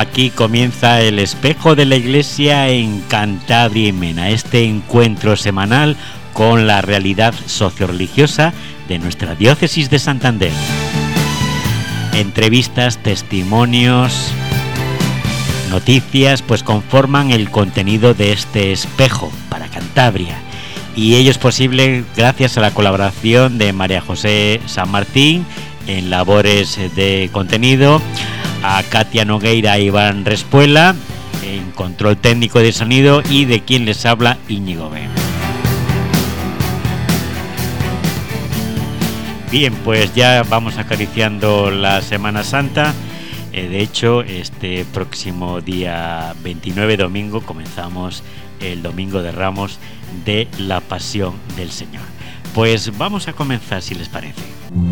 Aquí comienza el Espejo de la Iglesia en Cantabria y Mena, este encuentro semanal con la realidad socioreligiosa de nuestra diócesis de Santander. Entrevistas, testimonios, noticias, pues conforman el contenido de este espejo para Cantabria. Y ello es posible gracias a la colaboración de María José San Martín en labores de contenido, a Katia Nogueira e Iván Respuela en control técnico de sonido y de quien les habla, Íñigo Ben. Bien, pues ya vamos acariciando la Semana Santa. De hecho, este próximo día 29, domingo, comenzamos el Domingo de Ramos de la Pasión del Señor. Pues vamos a comenzar, si les parece.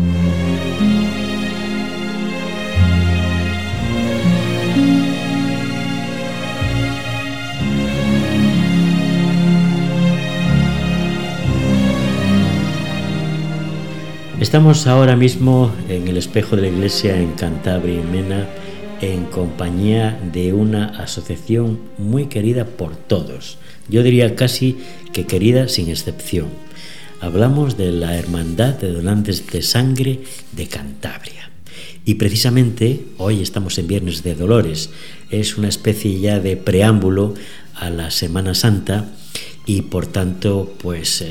Estamos ahora mismo en el Espejo de la Iglesia en Cantabria y Mena, en compañía de una asociación muy querida por todos. Yo diría casi que querida sin excepción. Hablamos de la Hermandad de Donantes de Sangre de Cantabria. Y precisamente hoy estamos en Viernes de Dolores. Es una especie ya de preámbulo a la Semana Santa y por tanto pues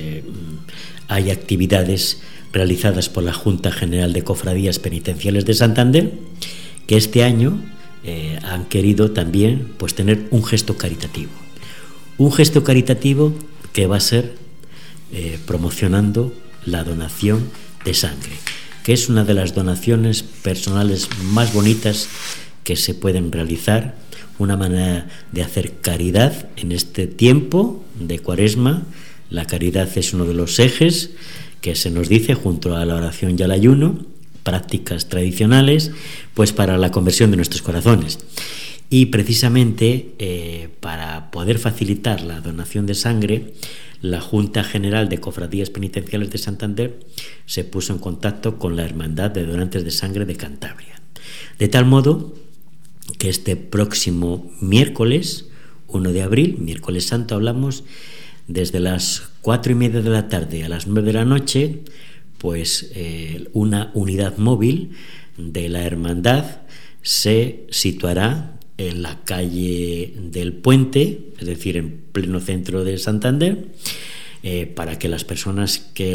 hay actividades realizadas por la Junta General de Cofradías Penitenciales de Santander, que este año han querido también pues tener un gesto caritativo. Un gesto caritativo que va a ser promocionando la donación de sangre, que es una de las donaciones personales más bonitas que se pueden realizar, una manera de hacer caridad en este tiempo de Cuaresma. La caridad es uno de los ejes que se nos dice junto a la oración y al ayuno, prácticas tradicionales, pues para la conversión de nuestros corazones. Y precisamente para poder facilitar la donación de sangre, la Junta General de Cofradías Penitenciales de Santander se puso en contacto con la Hermandad de Donantes de Sangre de Cantabria. De tal modo que este próximo miércoles, 1 de abril, miércoles santo, hablamos desde las 4:30 de la tarde a las 9 de la noche, pues una unidad móvil de la hermandad se situará en la calle del Puente, es decir, en pleno centro de Santander, para que las personas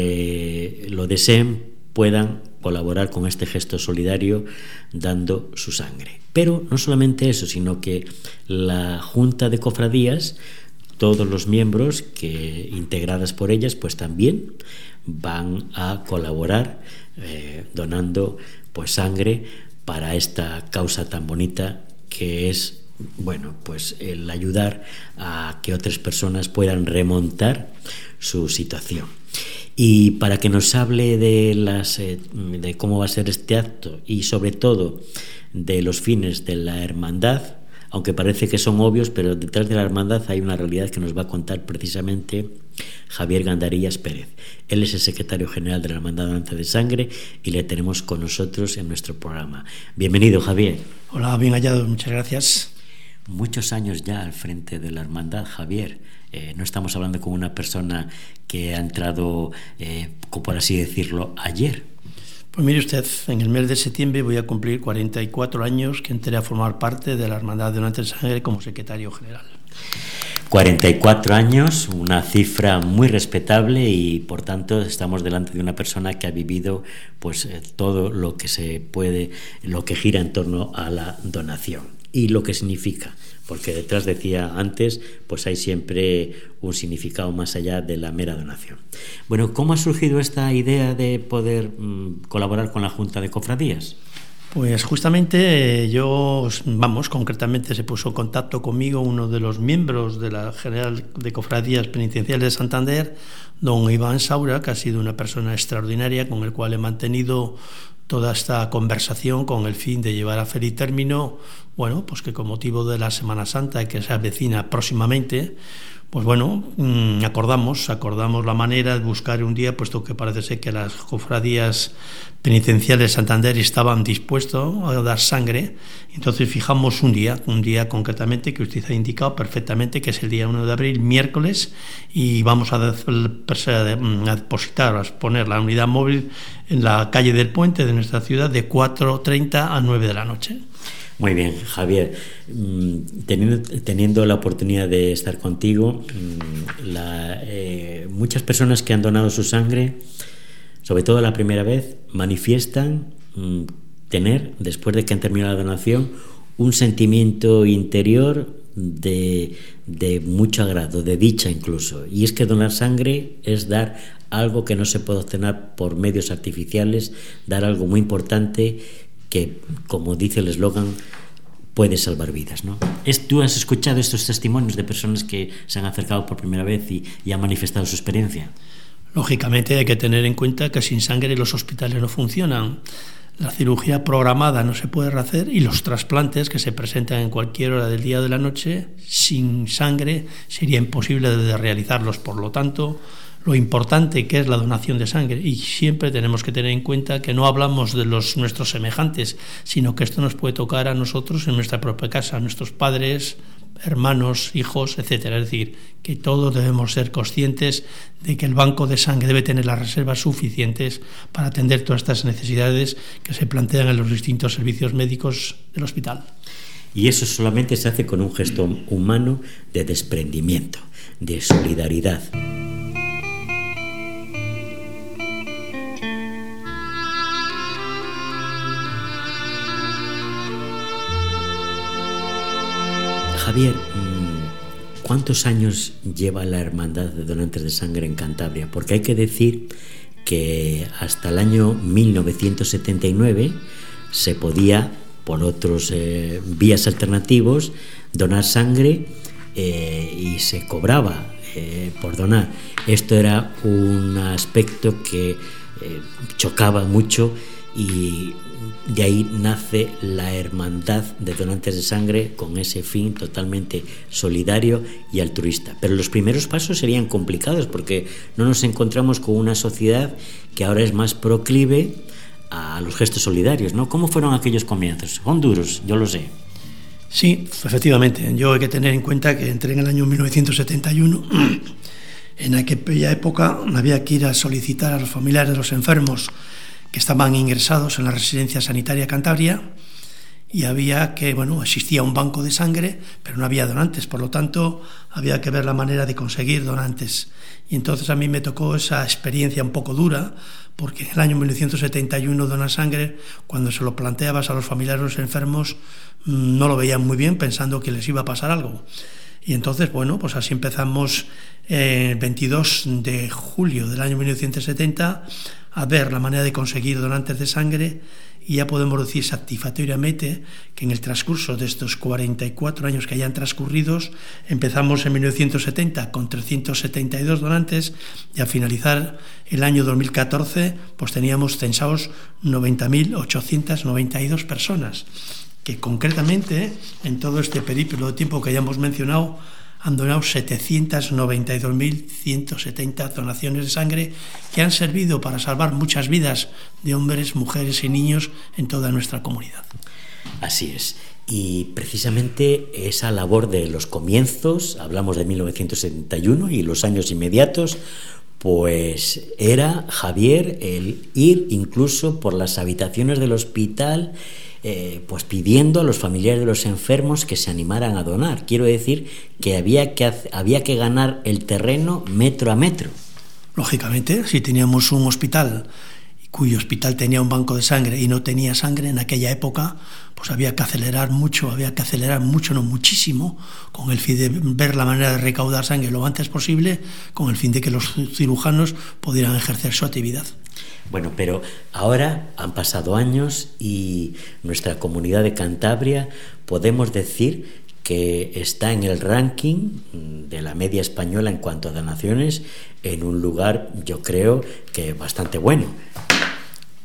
que lo deseen puedan colaborar con este gesto solidario dando su sangre. Pero no solamente eso, sino que la Junta de Cofradías, todos los miembros que integradas por ellas, pues también van a colaborar donando pues sangre para esta causa tan bonita que es, bueno, pues el ayudar a que otras personas puedan remontar su situación. Y para que nos hable de cómo va a ser este acto y sobre todo de los fines de la hermandad, aunque parece que son obvios, pero detrás de la hermandad hay una realidad que nos va a contar precisamente Javier Gandarillas Pérez. Él es el secretario general de la Hermandad Donantes de Sangre y le tenemos con nosotros en nuestro programa. Bienvenido, Javier. Hola, bien hallado, muchas gracias. Muchos años ya al frente de la hermandad, Javier. No estamos hablando con una persona que ha entrado, por así decirlo, ayer. Pues mire usted, en el mes de septiembre voy a cumplir 44 años que entré a formar parte de la Hermandad de Donantes de Sangre como secretario general. 44 años, una cifra muy respetable y por tanto estamos delante de una persona que ha vivido pues todo lo que se puede, lo que gira en torno a la donación y lo que significa, porque detrás, decía antes, pues hay siempre un significado más allá de la mera donación. Bueno, ¿cómo ha surgido esta idea de poder colaborar con la Junta de Cofradías? Pues justamente concretamente se puso en contacto conmigo uno de los miembros de la General de Cofradías Penitenciales de Santander, don Iván Saura, que ha sido una persona extraordinaria con el cual he mantenido toda esta conversación con el fin de llevar a feliz término bueno, pues que con motivo de la Semana Santa que se avecina próximamente, pues bueno, acordamos la manera de buscar un día, puesto que parece ser que las cofradías penitenciales de Santander estaban dispuestos a dar sangre. Entonces fijamos un día concretamente que usted ha indicado perfectamente, que es el día 1 de abril, miércoles, y vamos a depositar, a poner la unidad móvil en la calle del Puente de nuestra ciudad de 4:30 a 9 de la noche. Muy bien, Javier. Teniendo la oportunidad de estar contigo, muchas personas que han donado su sangre, sobre todo la primera vez, manifiestan tener, después de que han terminado la donación, un sentimiento interior de mucho agrado, de dicha incluso. Y es que donar sangre es dar algo que no se puede obtener por medios artificiales, dar algo muy importante que, como dice el eslogan, puede salvar vidas, ¿no? ¿Tú has escuchado estos testimonios de personas que se han acercado por primera vez y han manifestado su experiencia? Lógicamente hay que tener en cuenta que sin sangre los hospitales no funcionan. La cirugía programada no se puede hacer y los trasplantes que se presentan en cualquier hora del día o de la noche, sin sangre sería imposible de realizarlos. Por lo tanto, lo importante que es la donación de sangre, y siempre tenemos que tener en cuenta que no hablamos de nuestros semejantes, sino que esto nos puede tocar a nosotros en nuestra propia casa, a nuestros padres, hermanos, hijos, etcétera. Es decir, que todos debemos ser conscientes de que el banco de sangre debe tener las reservas suficientes para atender todas estas necesidades que se plantean en los distintos servicios médicos del hospital. Y eso solamente se hace con un gesto humano de desprendimiento, de solidaridad. Javier, ¿cuántos años lleva la Hermandad de Donantes de Sangre en Cantabria? Porque hay que decir que hasta el año 1979 se podía, por otros vías alternativos, donar sangre y se cobraba por donar. Esto era un aspecto que chocaba mucho, y de ahí nace la Hermandad de Donantes de Sangre con ese fin totalmente solidario y altruista. Pero los primeros pasos serían complicados porque no nos encontramos con una sociedad que ahora es más proclive a los gestos solidarios, ¿no? ¿Cómo fueron aquellos comienzos? Son duros, yo lo sé. Sí, efectivamente. Yo hay que tener en cuenta que entré en el año 1971. En aquella época había que ir a solicitar a los familiares de los enfermos que estaban ingresados en la residencia sanitaria Cantabria, y había que, existía un banco de sangre, pero no había donantes, por lo tanto había que ver la manera de conseguir donantes. Y entonces a mí me tocó esa experiencia un poco dura, porque en el año 1971 donar sangre, cuando se lo planteabas a los familiares de los enfermos, no lo veían muy bien, pensando que les iba a pasar algo. Y entonces, pues así empezamos el 22 de julio del año 1970 a ver la manera de conseguir donantes de sangre, y ya podemos decir satisfactoriamente que en el transcurso de estos 44 años que hayan transcurridos, empezamos en 1970 con 372 donantes, y al finalizar el año 2014 pues teníamos censados 90.892 personas, que concretamente en todo este periplo de tiempo que hayamos mencionado han donado 792.170 donaciones de sangre, que han servido para salvar muchas vidas de hombres, mujeres y niños en toda nuestra comunidad. Así es. Y precisamente esa labor de los comienzos, hablamos de 1971 y los años inmediatos, pues era, Javier, el ir incluso por las habitaciones del hospital, pues pidiendo a los familiares de los enfermos que se animaran a donar. Quiero decir que había que ganar el terreno metro a metro. Lógicamente, si teníamos un hospital cuyo hospital tenía un banco de sangre y no tenía sangre en aquella época, pues había que acelerar mucho, no muchísimo, con el fin de ver la manera de recaudar sangre lo antes posible, con el fin de que los cirujanos pudieran ejercer su actividad. Bueno, pero ahora han pasado años y nuestra comunidad de Cantabria podemos decir que está en el ranking de la media española en cuanto a donaciones, en un lugar, yo creo, que bastante bueno.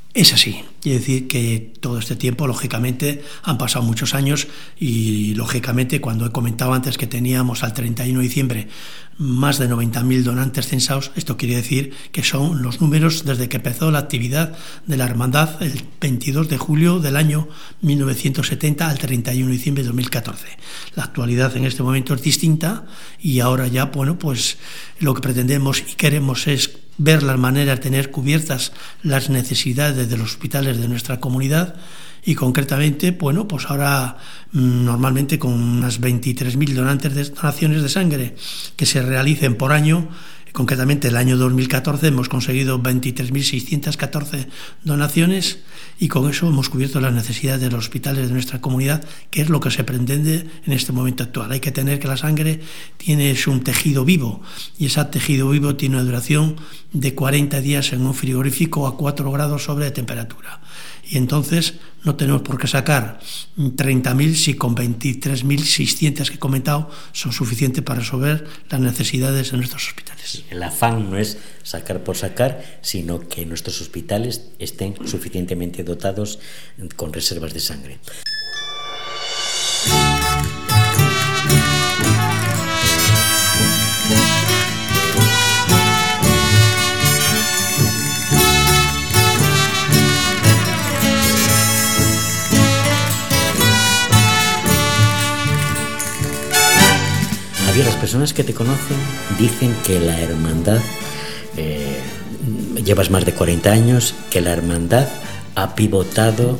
Es así, quiere decir que todo este tiempo, lógicamente, han pasado muchos años y, lógicamente, cuando he comentado antes que teníamos al 31 de diciembre más de 90.000 donantes censados, esto quiere decir que son los números desde que empezó la actividad de la hermandad el 22 de julio del año 1970 al 31 de diciembre de 2014. La actualidad en este momento es distinta y ahora ya, bueno, pues lo que pretendemos y queremos es ver la manera de tener cubiertas las necesidades de los hospitales de nuestra comunidad y concretamente, bueno, pues ahora normalmente con unas 23.000 donaciones de sangre que se realicen por año. Concretamente, el año 2014 hemos conseguido 23.614 donaciones y con eso hemos cubierto las necesidades de los hospitales de nuestra comunidad, que es lo que se pretende en este momento actual. Hay que tener que la sangre tiene un tejido vivo y ese tejido vivo tiene una duración de 40 días en un frigorífico a 4 grados sobre de temperatura. Y entonces no tenemos por qué sacar 30.000 si con 23.600 que he comentado son suficientes para resolver las necesidades de nuestros hospitales. El afán no es sacar por sacar, sino que nuestros hospitales estén suficientemente dotados con reservas de sangre. Las personas que te conocen dicen que la hermandad, llevas más de 40 años, que la hermandad ha pivotado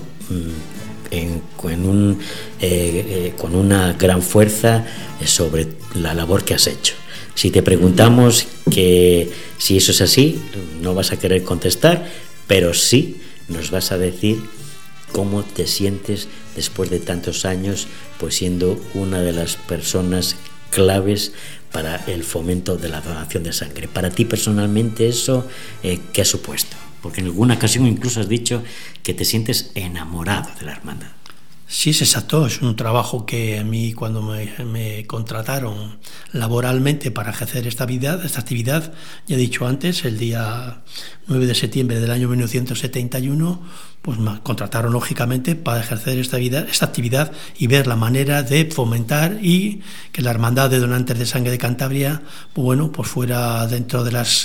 con una gran fuerza sobre la labor que has hecho. Si te preguntamos que si eso es así, no vas a querer contestar, pero sí nos vas a decir cómo te sientes después de tantos años, pues siendo una de las personas claves para el fomento de la donación de sangre. Para ti personalmente eso, ¿qué ha supuesto? Porque en alguna ocasión incluso has dicho que te sientes enamorado de la hermandad. Sí, es exacto. Es un trabajo que a mí cuando me contrataron laboralmente para ejercer esta actividad, ya he dicho antes, el día 9 de septiembre del año 1971, pues me contrataron lógicamente para ejercer esta actividad y ver la manera de fomentar y que la Hermandad de Donantes de Sangre de Cantabria, bueno, pues fuera dentro de las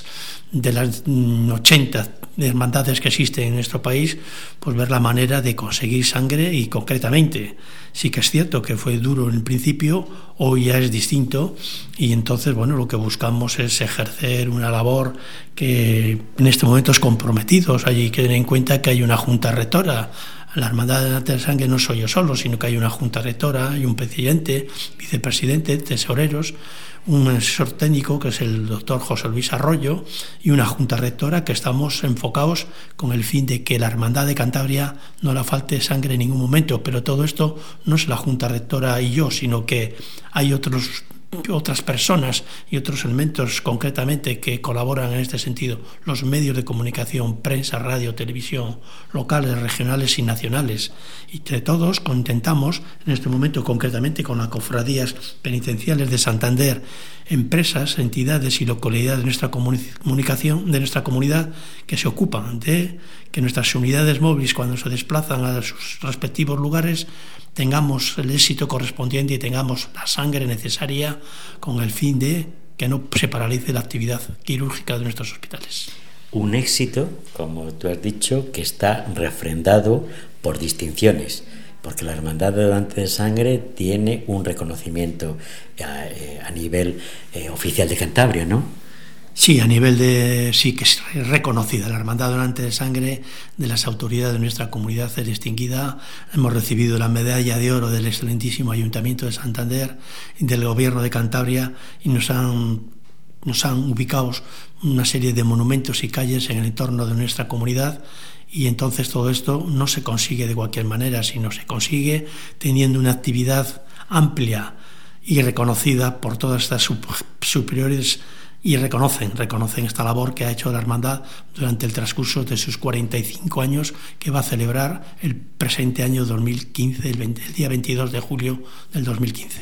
80 hermandades que existen en nuestro país, pues ver la manera de conseguir sangre y concretamente, sí que es cierto que fue duro en el principio, hoy ya es distinto y entonces, bueno, lo que buscamos es ejercer una labor que en este momento es comprometido. Hay que tener en cuenta que hay una junta rectora. La Hermandad de Donantes de Sangre no soy yo solo, sino que hay una junta rectora, hay un presidente, vicepresidente, tesoreros, un asesor técnico que es el doctor José Luis Arroyo y una junta rectora que estamos enfocados con el fin de que la Hermandad de Cantabria no le falte sangre en ningún momento. Pero todo esto no es la junta rectora y yo, sino que hay otras personas y otros elementos concretamente que colaboran en este sentido, los medios de comunicación, prensa, radio, televisión, locales, regionales y nacionales. Y entre todos intentamos, en este momento concretamente con las cofradías penitenciales de Santander, empresas, entidades y localidades de nuestra comunicación, de nuestra comunidad, que se ocupan de que nuestras unidades móviles, cuando se desplazan a sus respectivos lugares, tengamos el éxito correspondiente y tengamos la sangre necesaria con el fin de que no se paralice la actividad quirúrgica de nuestros hospitales. Un éxito, como tú has dicho, que está refrendado por distinciones, porque la Hermandad de Donantes de Sangre tiene un reconocimiento a nivel oficial de Cantabria, ¿no? Sí, a nivel de... sí que es reconocida. La Hermandad de Donantes de Sangre de las autoridades de nuestra comunidad es distinguida. Hemos recibido la medalla de oro del excelentísimo Ayuntamiento de Santander y del Gobierno de Cantabria y nos han ubicado una serie de monumentos y calles en el entorno de nuestra comunidad. Y entonces todo esto no se consigue de cualquier manera, sino se consigue teniendo una actividad amplia y reconocida por todas estas superiores y reconocen esta labor que ha hecho la Hermandad durante el transcurso de sus 45 años que va a celebrar el presente año 2015, el día 22 de julio del 2015.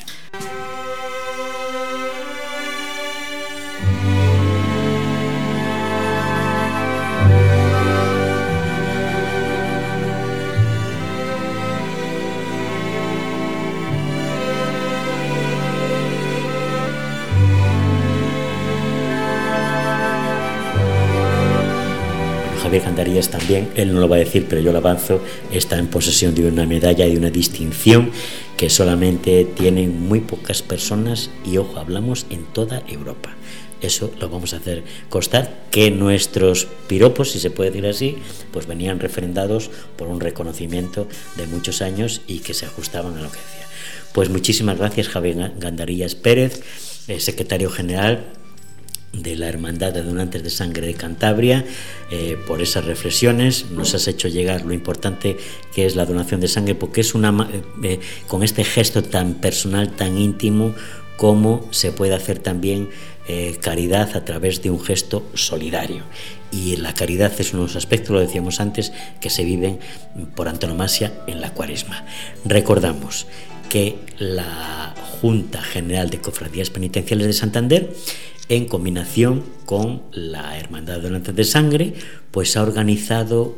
Javier Gandarillas también, él no lo va a decir, pero yo lo avanzo, está en posesión de una medalla y de una distinción que solamente tienen muy pocas personas, y ojo, hablamos en toda Europa. Eso lo vamos a hacer constar, que nuestros piropos, si se puede decir así, pues venían refrendados por un reconocimiento de muchos años y que se ajustaban a lo que decía. Pues muchísimas gracias, Javier Gandarillas Pérez, secretario general de la Hermandad de Donantes de Sangre de Cantabria, por esas reflexiones. Nos has hecho llegar lo importante que es la donación de sangre, porque es con este gesto tan personal, tan íntimo, cómo se puede hacer también caridad a través de un gesto solidario. Y la caridad es uno de los aspectos, lo decíamos antes, que se viven por antonomasia en la Cuaresma. Recordamos que la Junta General de Cofradías Penitenciales de Santander, en combinación con la Hermandad de Donantes de Sangre, pues ha organizado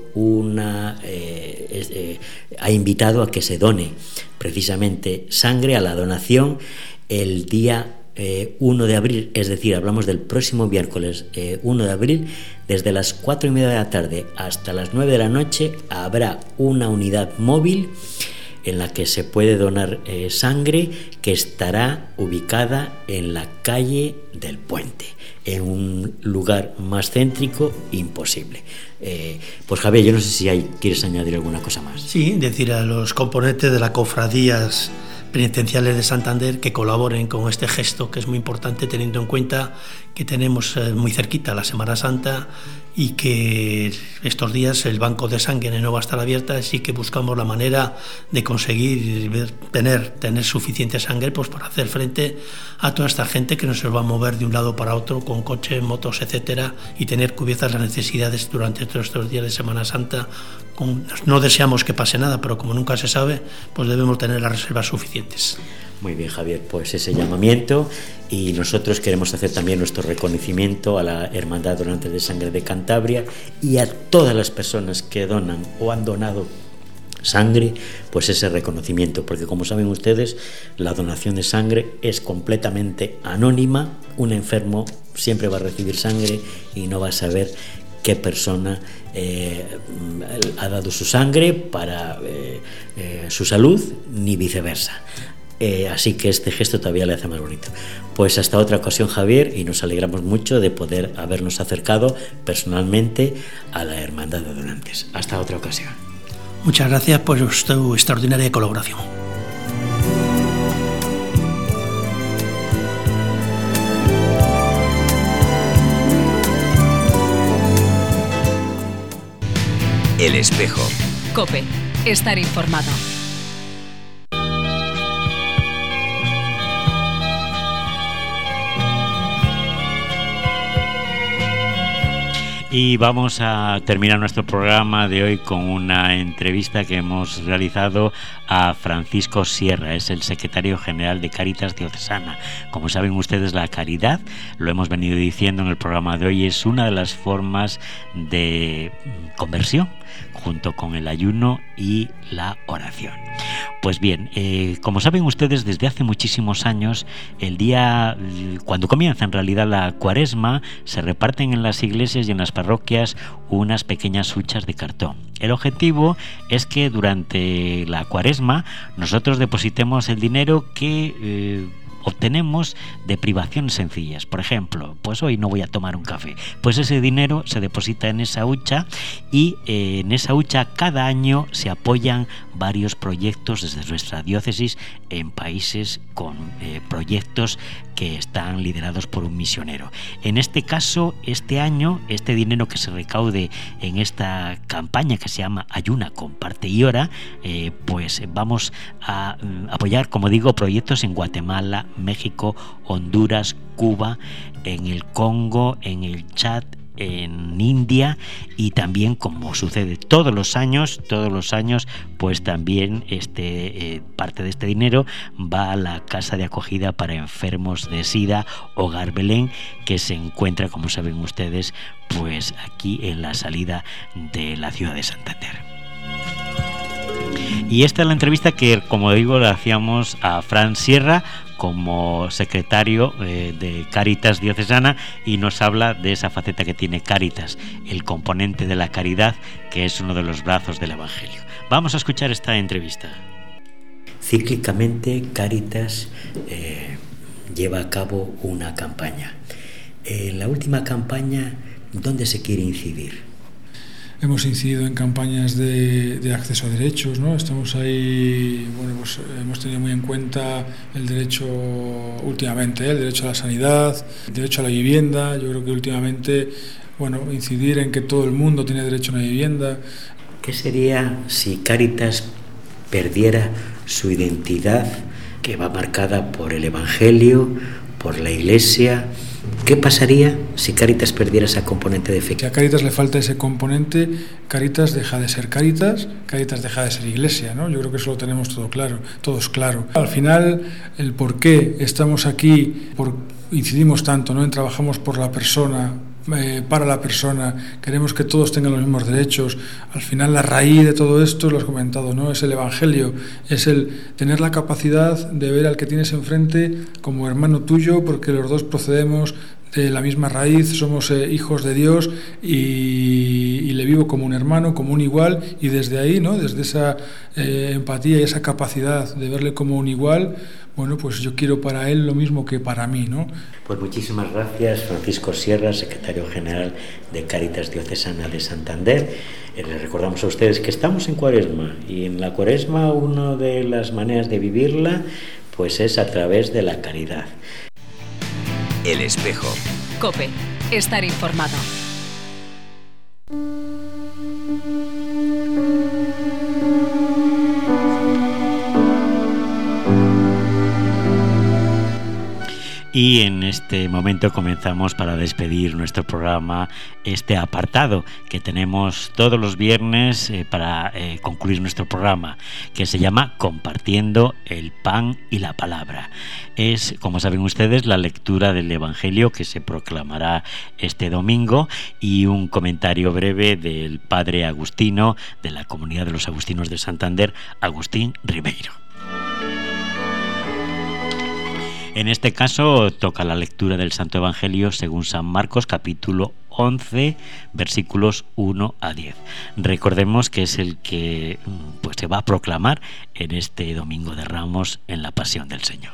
ha invitado a que se done precisamente sangre, a la donación, el día 1 de abril, es decir, hablamos del próximo miércoles 1 de abril, desde las 4:30 de la tarde hasta las 9 de la noche, habrá una unidad móvil en la que se puede donar sangre, que estará ubicada en la calle del Puente, en un lugar más céntrico imposible. Pues Javier, yo no sé si quieres añadir alguna cosa más. Sí, decir a los componentes de las cofradías penitenciales de Santander que colaboren con este gesto, que es muy importante, teniendo en cuenta que tenemos muy cerquita la Semana Santa y que estos días el banco de sangre no va a estar abierta, así que buscamos la manera de conseguir tener suficiente sangre, pues para hacer frente a toda esta gente que no se va a mover de un lado para otro con coches, motos, etcétera, y tener cubiertas las necesidades durante todos estos días de Semana Santa. No deseamos que pase nada, pero como nunca se sabe, pues debemos tener las reservas suficientes. Muy bien, Javier, pues ese llamamiento, y nosotros queremos hacer también nuestro reconocimiento a la Hermandad Donantes de Sangre de Cantabria y a todas las personas que donan o han donado sangre, pues ese reconocimiento, porque como saben ustedes, la donación de sangre es completamente anónima. Un enfermo siempre va a recibir sangre y no va a saber qué persona ha dado su sangre para su salud, ni viceversa. Así que este gesto todavía le hace más bonito. Pues hasta otra ocasión, Javier, y nos alegramos mucho de poder habernos acercado personalmente a la Hermandad de Donantes. Hasta otra ocasión. Muchas gracias por su extraordinaria colaboración. El Espejo. COPE. Estar informado. Y vamos a terminar nuestro programa de hoy con una entrevista que hemos realizado a Francisco Sierra, es el secretario general de Cáritas Diocesana. Como saben ustedes, la caridad, lo hemos venido diciendo en el programa de hoy, es una de las formas de conversión, junto con el ayuno y la oración. Pues bien, como saben ustedes, desde hace muchísimos años, cuando comienza en realidad la Cuaresma, se reparten en las iglesias y en las parroquias unas pequeñas huchas de cartón. El objetivo es que durante la Cuaresma nosotros depositemos el dinero que obtenemos de privaciones sencillas. Por ejemplo, pues hoy no voy a tomar un café. Pues ese dinero se deposita en esa hucha, y en esa hucha cada año se apoyan varios proyectos desde nuestra diócesis en países con proyectos que están liderados por un misionero. En este caso, este año, este dinero que se recaude en esta campaña que se llama Ayuna, Comparte y Ora, pues vamos a apoyar, como digo, proyectos en Guatemala, México, Honduras, Cuba, en el Congo, en el Chad, en India, y también, como sucede todos los años, pues también parte de este dinero va a la casa de acogida para enfermos de SIDA, Hogar Belén, que se encuentra, como saben ustedes, pues aquí en la salida de la ciudad de Santander. Y esta es la entrevista que, como digo, le hacíamos a Fran Sierra como secretario de Cáritas Diocesana y nos habla de esa faceta que tiene Cáritas, el componente de la caridad, que es uno de los brazos del Evangelio. Vamos a escuchar esta entrevista. Cíclicamente Cáritas lleva a cabo una campaña. En la última campaña, ¿dónde se quiere incidir? Hemos incidido en campañas de acceso a derechos, ¿no? Estamos ahí, bueno, pues hemos tenido muy en cuenta el derecho últimamente, el derecho a la sanidad, el derecho a la vivienda. Yo creo que últimamente, bueno, incidir en que todo el mundo tiene derecho a una vivienda. ¿Qué sería si Cáritas perdiera su identidad, que va marcada por el Evangelio, por la Iglesia? ¿Qué pasaría si Cáritas perdiera esa componente de fe? Si a Cáritas le falta ese componente, Cáritas deja de ser Cáritas, Cáritas deja de ser Iglesia, ¿no? Yo creo que eso lo tenemos todos claro. Al final, el por qué estamos aquí, incidimos tanto, ¿no? En trabajamos por la persona, para la persona, queremos que todos tengan los mismos derechos. Al final la raíz de todo esto, lo has comentado, ¿no? Es el Evangelio, es el tener la capacidad de ver al que tienes enfrente como hermano tuyo, porque los dos procedemos de la misma raíz, somos hijos de Dios y le vivo como un hermano, como un igual, y desde ahí, ¿no? Desde esa empatía y esa capacidad de verle como un igual, bueno, pues yo quiero para él lo mismo que para mí, ¿no? Pues muchísimas gracias, Francisco Sierra, secretario general de Cáritas Diocesana de Santander. Les recordamos a ustedes que estamos en Cuaresma, y en la Cuaresma una de las maneras de vivirla pues es a través de la caridad. El espejo. COPE. Estar informado. Y en este momento comenzamos para despedir nuestro programa, este apartado que tenemos todos los viernes para concluir nuestro programa, que se llama Compartiendo el Pan y la Palabra. Es, como saben ustedes, la lectura del Evangelio que se proclamará este domingo y un comentario breve del padre agustino de la Comunidad de los Agustinos de Santander, Agustín Ribeiro. En este caso toca la lectura del Santo Evangelio según San Marcos, capítulo 11, versículos 1 a 10. Recordemos que es el que pues se va a proclamar en este Domingo de Ramos en la Pasión del Señor.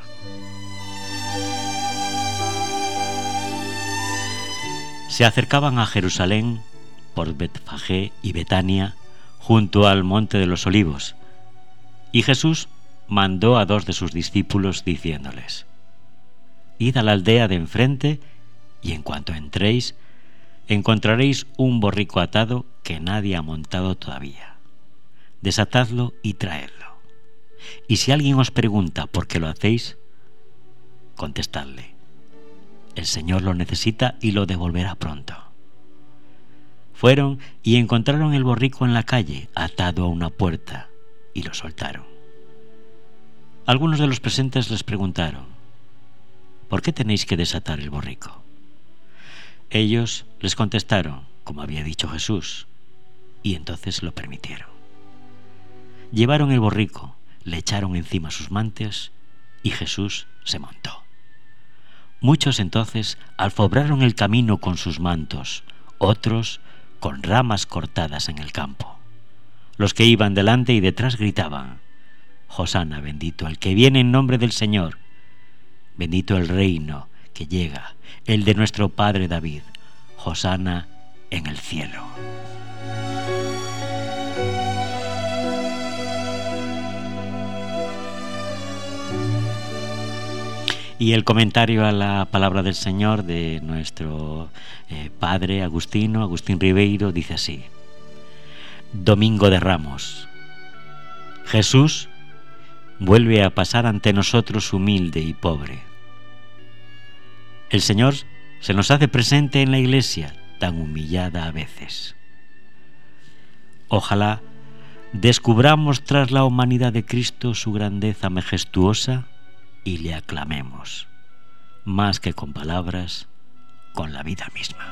Se acercaban a Jerusalén por Betfagé y Betania, junto al Monte de los Olivos, y Jesús mandó a 2 de sus discípulos diciéndoles: Id a la aldea de enfrente, y en cuanto entréis, encontraréis un borrico atado que nadie ha montado todavía. Desatadlo y traedlo. Y si alguien os pregunta por qué lo hacéis, contestadle: el Señor lo necesita y lo devolverá pronto. Fueron y encontraron el borrico en la calle, atado a una puerta, y lo soltaron. Algunos de los presentes les preguntaron: ¿por qué tenéis que desatar el borrico? Ellos les contestaron, como había dicho Jesús, y entonces lo permitieron. Llevaron el borrico, le echaron encima sus mantos, y Jesús se montó. Muchos entonces alfobraron el camino con sus mantos, otros con ramas cortadas en el campo. Los que iban delante y detrás gritaban: Hosana, bendito el que viene en nombre del Señor. Bendito el reino que llega, el de nuestro padre David. Hosana en el cielo. Y el comentario a la palabra del Señor de nuestro padre Agustín Ribeiro, dice así: Domingo de Ramos. Jesús vuelve a pasar ante nosotros humilde y pobre. El Señor se nos hace presente en la Iglesia, tan humillada a veces. Ojalá descubramos tras la humanidad de Cristo su grandeza majestuosa y le aclamemos, más que con palabras, con la vida misma.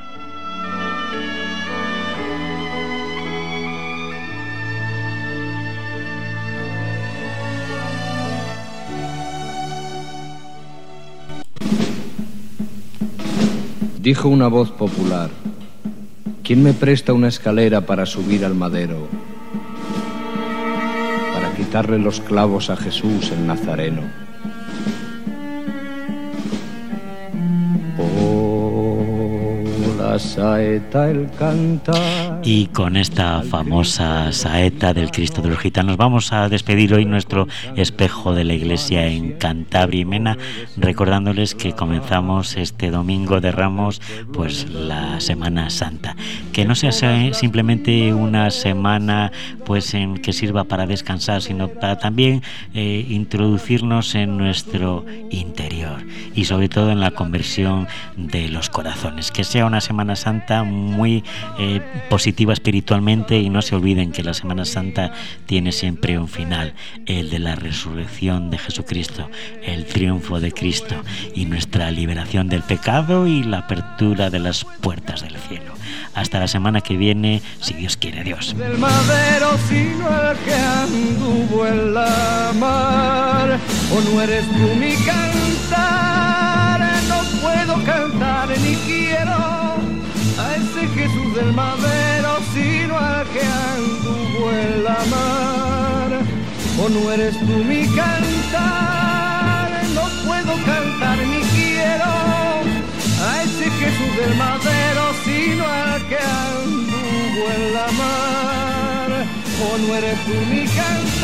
Dijo una voz popular: ¿quién me presta una escalera para subir al madero? Para quitarle los clavos a Jesús el Nazareno. La saeta, el cantar. Y con esta famosa saeta del Cristo de los Gitanos vamos a despedir hoy nuestro espejo de la Iglesia en Cantabria y Mena, recordándoles que comenzamos este domingo de Ramos pues la Semana Santa, que no sea simplemente una semana pues en que sirva para descansar, sino para también introducirnos en nuestro interior y sobre todo en la conversión de los corazones, que sea una Semana Santa muy positiva espiritualmente, y no se olviden que la Semana Santa tiene siempre un final, el de la resurrección de Jesucristo, el triunfo de Cristo y nuestra liberación del pecado y la apertura de las puertas del cielo. Hasta la semana que viene, si Dios quiere. Dios. Del madero, sino el que anduvo en la mar. O no eres tú mi cantar, no puedo cantar ni quiero a ese Jesús del madero, sino al que anduvo en la mar. O no eres tú mi cantar, no puedo cantar ni quiero a ese Jesús del madero, sino al que anduvo en la mar. O no eres tú mi cantar.